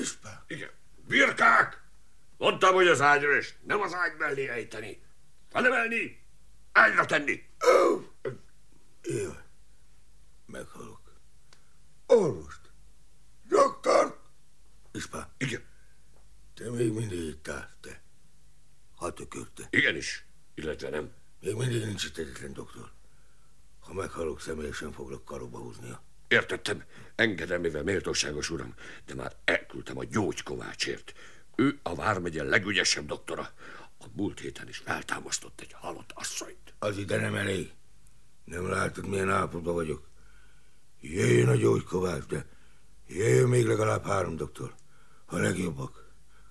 Ispán! Igen. Birkák! Mondtam, hogy az ágyra, és nem az ágy mellé ejteni. Felemelni, ágyra tenni. Jaj, meghalok. Orvost! Doktor! Ispán! Igen. Te még mindig itt állsz, te. Ha tökörte. Igenis, illetve nem. Még mindig nincs itt egyetlen doktor. Ha meghalok, személyesen foglak karóba húznia. Értettem, engedelmével méltóságos uram, de már elküldtem a Gyógykovácsért. Ő a vármegye legügyesebb doktora. A múlt héten is feltámasztott egy halott asszonyt. Az ide nem elég. Nem látod, milyen állapotban vagyok. Jöjjön a Gyógykovács, de jöjjön még legalább 3 doktor. A legjobbak.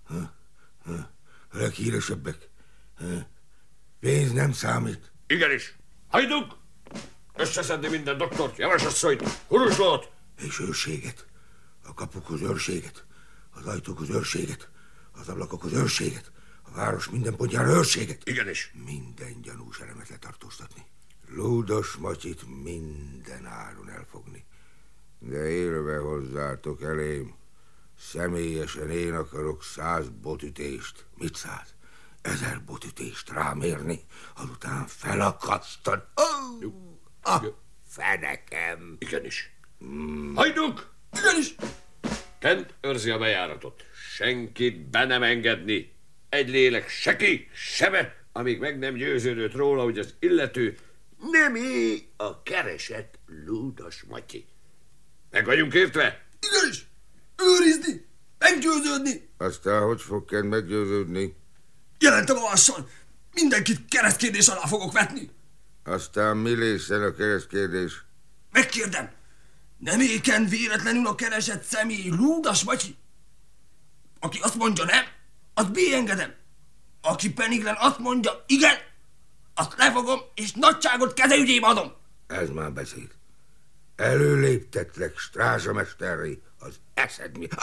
A leghíresebbek. Pénz nem számít. Igenis. Hajduk! Összeszedni minden doktort, javasasszonyt, kuruzslót! És őrséget. A kapukhoz őrséget. Az ajtókhoz őrséget. Az ablakokhoz őrséget. A város minden pontjára őrséget. Igenis. Minden gyanús elemet letartóztatni. Lúdos Matyit minden áron elfogni. De élve hozzátok elém. Személyesen én akarok 100 botütést. Mit 100? 1000 botütést rámérni, azután felakasztani. A fenekem. Igenis. Hajduk! Igenis. Kent őrzi a bejáratot. Senkit be nem engedni. Egy lélek se ki, se be, amíg meg nem győződött róla, hogy az illető nem a keresett Lúdos Matyi. Meg vagyunk értve? Igenis. Őrizni. Meggyőződni. Aztán hogy fog Kent meggyőződni? Jelentem a vással. Mindenkit keresztkérdés alá fogok vetni. Aztán mi lészen a keresztkérdés? Megkérdem. Nem éken véletlenül a keresett személy Lúdos Matyi? Aki azt mondja nem, azt beengedem. Aki peniglen azt mondja igen, azt lefogom és nagyságot kezeügyébe adom. Ez már beszéd. Előléptetlek strázsamesterré, az eszed mi?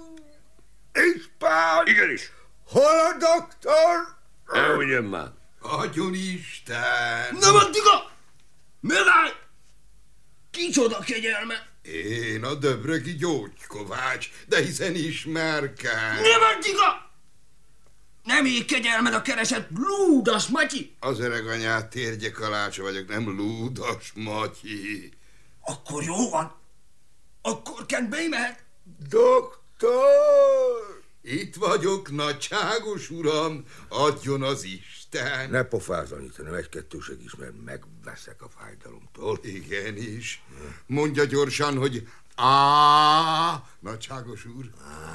Ispán! Igenis. Hol a doktor? Elmondjam már. Adjon Isten! Nem addiga! Megállj! Kicsoda kegyelme! Én a Döbrögi Gyógykovács, de hiszen ismerkem. Nem addiga! Nem ég kegyelmed a keresett Lúdos Matyi! Az öreg anyát Térgye Kalácsa vagyok, nem Lúdos Matyi. Akkor jó van. Akkor Kent bemehet. Doktor! Itt vagyok, nagyságos uram, adjon az Isten. Ne pofázzon, hanem 1-2 segíts, mert megveszek a fájdalomtól. Igenis. Mondja gyorsan, hogy nagyságos úr.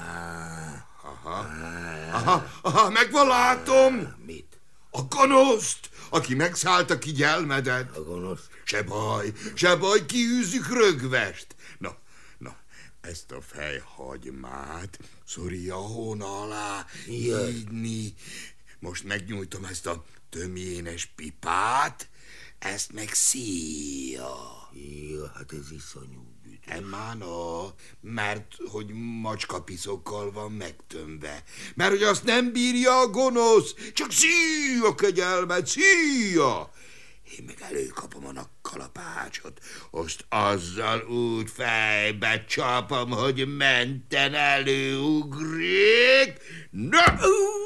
Aha, megvan látom. Mit? A gonoszt, aki megszállta ki gyelmedet. A gonosz? Se baj, kiűzzük rögvest. Na, ezt a fejhagymát szorja a hóna alá, hídni. Most megnyújtom ezt a tömjénes pipát, ezt meg szíja. Ja, hát ez iszonyú büdös. Emána, mert hogy macskapiszokkal van megtömve. Mert hogy azt nem bírja a gonosz, csak szíja kegyelmet, szíja. Én meg előkapom a kalapácsot, azt azzal úgy fejbe csapom, hogy menten előugrik. Na!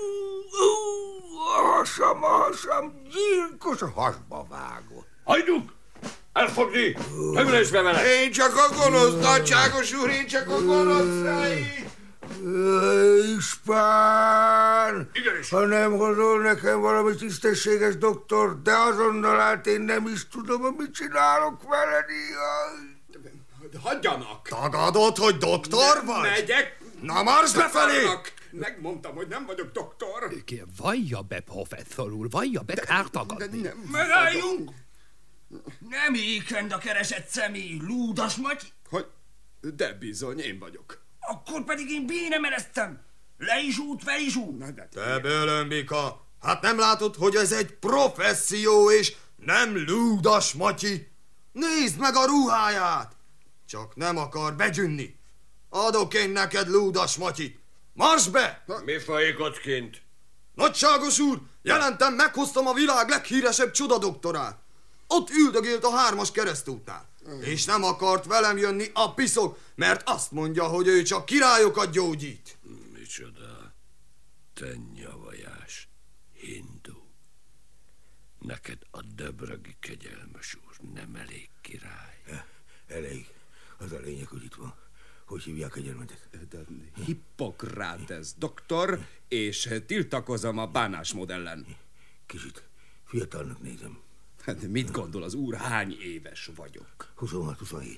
Hasam, gyilkos, hasba vágott. Hajduk! Elfogni! Tömlésbe vele! Én csak a gonosz, nagyságos úr, én csak a gonosz ráit! Ispán! Igenis. Ha nem hozol nekem valami tisztességes doktor, de azonnal át én nem is tudom, hogy mit csinálok veled, Hagyjanak! Tagadod, hogy doktor vagy? Megyek! Na marsz befelé! Megmondtam, hogy nem vagyok doktor. Vallja be, professzor úr, vallja be, kár tagadni. Megálljunk! Nem ékend a keresett személy Lúdos Matyi? Hogy? De bizony, én vagyok. Akkor pedig én bénemereztem. Le is út, fel is út. Te bölömbika, hát nem látod, hogy ez egy professzió, és nem Lúdos Matyi? Nézd meg a ruháját! Csak nem akar begyünni. Adok én neked Lúdos Matyit. Marss be! Mi folyik ott kint? Nagyságos úr, jelentem, meghoztam a világ leghíresebb csodadoktorát. Ott üldögélt a 3-as keresztútnál. És nem akart velem jönni a piszok, mert azt mondja, hogy ő csak királyokat gyógyít. Micsoda, te nyavajás, hindu. Neked a döbrögi kegyelmes úr nem elég király. Elég. Az a lényeg, hogy itt van. Hogy hívják kegyelmedet? Hippokrates doktor, és tiltakozom a bánásmód ellen. Kicsit fiatalnak nézem. Hát mit gondol az úr, hány éves vagyok? 26-27.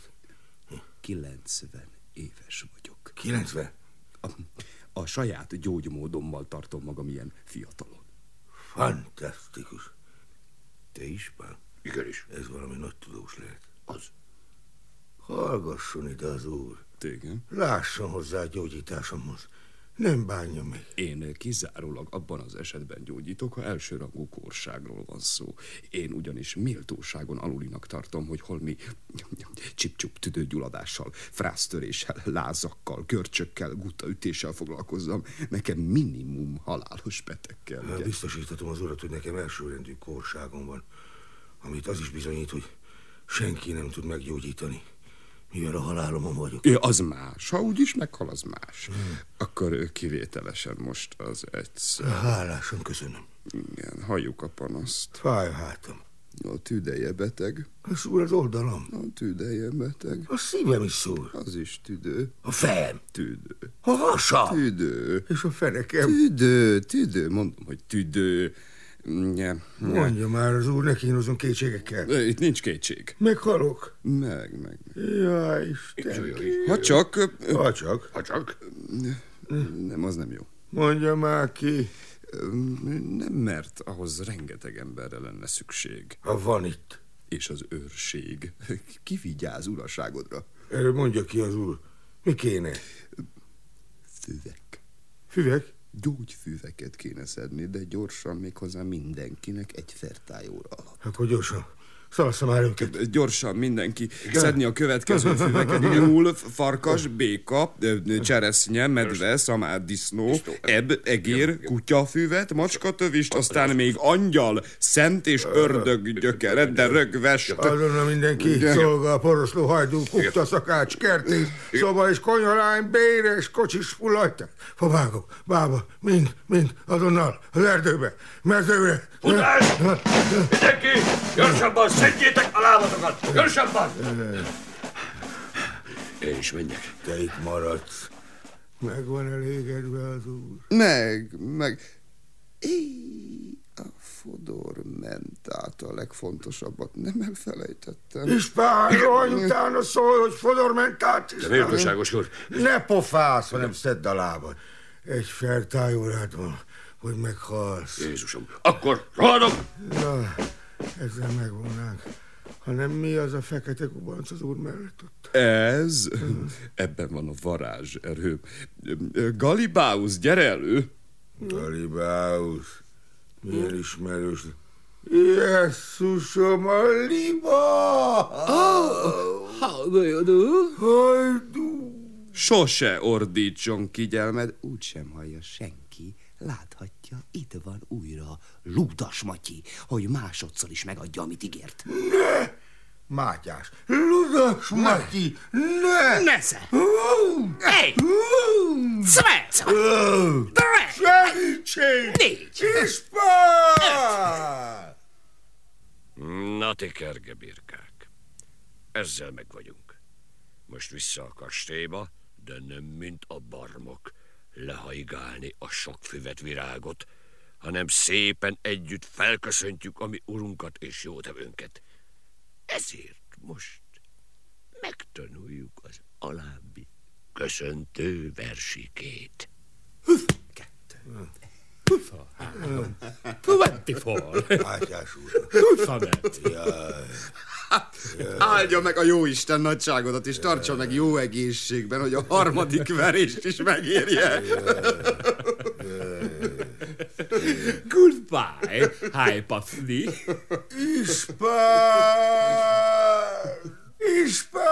90 éves vagyok. 90? A saját gyógymódommal tartom magam ilyen fiatalon. Fantasztikus. Te ispán? Igenis. Ez valami nagy tudós lehet. Az. Hallgasson ide az úr. Téged? Lásson hozzá a gyógyításomhoz. Nem bánja meg. Én kizárólag abban az esetben gyógyítok, ha elsőrangú kórságról van szó. Én ugyanis méltóságon alulinak tartom, hogy holmi csip-csup tüdőgyulladással, fráztöréssel, lázakkal, görcsökkel, guttaütéssel foglalkozzam. Nekem minimum halálos beteg kell. Biztosíthatom az urat, hogy nekem elsőrendű kórságom van, amit az is bizonyít, hogy senki nem tud meggyógyítani, mivel a halálomon vagyok. Az más. Ha úgyis meghal, az más. Akkor kivételesen most az egyszer. Hálásan köszönöm. Igen, halljuk a panaszt. Fáj a hátam. A tüdeje beteg. A szúr az oldalam. A tüdeje beteg. A szívem is szúr. Az is tüdő. A fejem. Tüdő. A hasam. Tüdő. És a fenekem. Tüdő. Mondom, hogy tüdő. Mondja már az úr, ne kínozom kétségekkel. Itt nincs kétség. Meghalok. Meg. Jaj, Isten. Ha csak... Ha csak. Nem, az nem jó. Mondja már ki. Nem, mert ahhoz rengeteg emberre lenne szükség. Ha van itt. És az őrség. Ki vigyáz uraságodra? Erről mondja ki az úr. Mi kéne? Füvek. Füvek? Gyógyfüveket kéne szedni, de gyorsan, méghozzá mindenkinek egy fertályóra alatt. Akkor gyorsan. Szalassza már őket. Gyorsan mindenki szedni a következő füveket. Nyúl, farkas, béka, cseresznye, medve, szamár, disznó, ebb, egér, kutyafüvet, macskatövist, aztán még angyal, szent és ördög gyökere, de rögvest. Azonnal mindenki szolgál, poroszló, hajdú, kukta, szakács, kertész, szoba és konyalány, béres, kocsis, fullajták, favágok, bába, mind, azonnal, az erdőbe, mezőre. Futás! Mindenki! Gyorsabban szedjétek a lábatokat! Gyorsabban! Én is menjek. Te itt maradsz. Meg van elégedve az úr. Meg. A Fodor mentát, a legfontosabbat nem elfelejtettem. Ispán, rohanj utána, szólj, hogy Fodor mentát is. De méltóságos úr. Ne pofász, hanem szedd a lábad. Egy fertályórád van, hogy meghalsz. Jézusom, akkor rohanok! Na, ezzel megvonnánk. Hanem mi az a fekete kubanc az úr mellett ott? Ez? Ebben van a varázserő. Galibáus, gyere elő! Galibáus. Milyen ismerős. Jesszusom, a liba! Hajdú! Sose ordítson kigyelmed, úgysem hallja senki. Láthatja, itt van újra Ludas Matyi, hogy másodszor is megadja, amit ígért. Ne! Mátyás, Ludas Matyi, ne! Nesze! Egy! Szvec! Segítség! 4! Ispán! Na ti kergebirkák, ezzel meg vagyunk. Most vissza a kastélyba, de nem mint a barmok lehaigálni a sok füvet virágot, hanem szépen együtt felköszöntjük a mi urunkat és jótevőnket. Ezért most megtanuljuk az alábbi köszöntő versikét. 24. Mátyás úr. 25. Jaj. Áldja meg a jóisten nagyságodat, és tartsa meg jó egészségben, hogy a harmadik verést is megérje. Goodbye, Hypathy. Ispán! Ispán!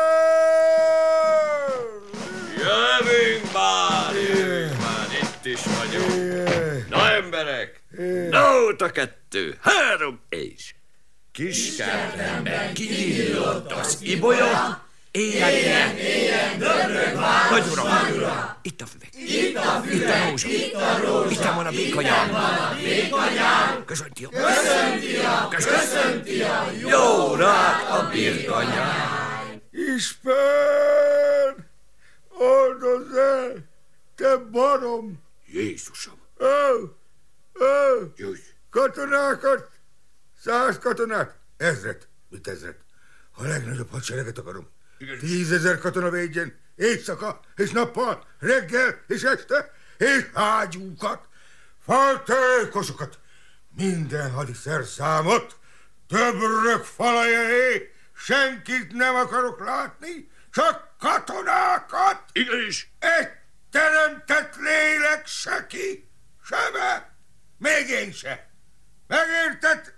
Jövünk már, itt is vagyunk. Na emberek, nóta 2, 3, és... Kiskertemben kinyílott az ibolya, éjjel, döbrög vár, nagy ura, itt a füvek. Itt a füve, itt a rózsa, Itt van a békanyám. Köszönti Köszönti. jó rád a birkanyám. István! Oldozz el! Te barom! Jézusom! Gyújts! Katonákat! 100 katonát! Ezret! Mit ezret? A legnagyobb hadsereget akarom. 10 000 katona védjen, éjszaka és nappal, reggel és este, és ágyúkat, faltölkosokat, minden hadiszerszámot, többrök falajai, senkit nem akarok látni, csak katonákat! Igenis! Egy teremtett lélek se ki, se be, még én se. Megérted,